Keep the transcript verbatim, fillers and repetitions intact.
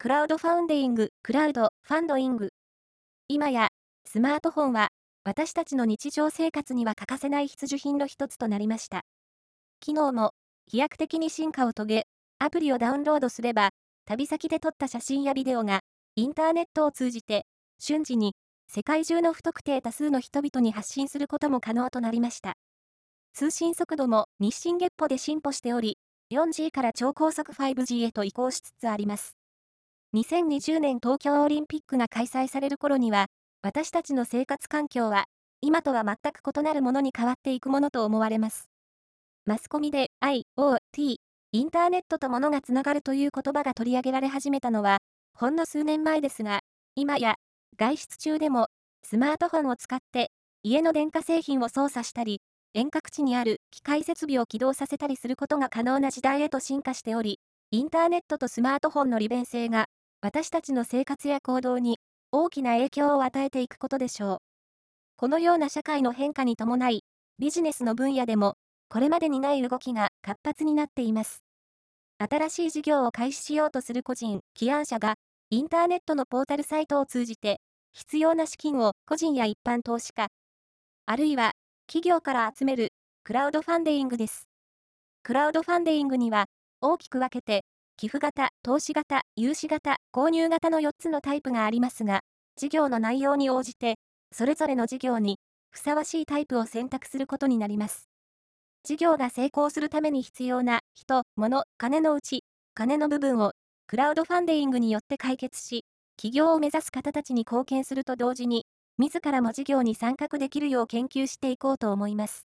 クラウドファウンディング、クラウドファンドイング。今や、スマートフォンは、私たちの日常生活には欠かせない必需品の一つとなりました。機能も飛躍的に進化を遂げ、アプリをダウンロードすれば、旅先で撮った写真やビデオが、インターネットを通じて、瞬時に、世界中の不特定多数の人々に発信することも可能となりました。通信速度も日進月歩で進歩しており、よんジー から超高速 ファイブジー へと移行しつつあります。にせんにじゅうねん東京オリンピックが開催される頃には、私たちの生活環境は、今とは全く異なるものに変わっていくものと思われます。マスコミで アイオーティー、インターネットと物がつながるという言葉が取り上げられ始めたのは、ほんの数年前ですが、今や、外出中でも、スマートフォンを使って、家の電化製品を操作したり、遠隔地にある機械設備を起動させたりすることが可能な時代へと進化しており、インターネットとスマートフォンの利便性が、私たちの生活や行動に大きな影響を与えていくことでしょう。このような社会の変化に伴い、ビジネスの分野でも、これまでにない動きが活発になっています。新しい事業を開始しようとする個人、起案者が、インターネットのポータルサイトを通じて、必要な資金を個人や一般投資家、あるいは企業から集めるクラウドファンディングです。クラウドファンディングには、大きく分けて、寄付型、投資型、融資型、購入型のよっつのタイプがありますが、事業の内容に応じて、それぞれの事業にふさわしいタイプを選択することになります。事業が成功するために必要な人、物、金のうち、金の部分をクラウドファンディングによって解決し、起業を目指す方たちに貢献すると同時に、自らも事業に参画できるよう研究していこうと思います。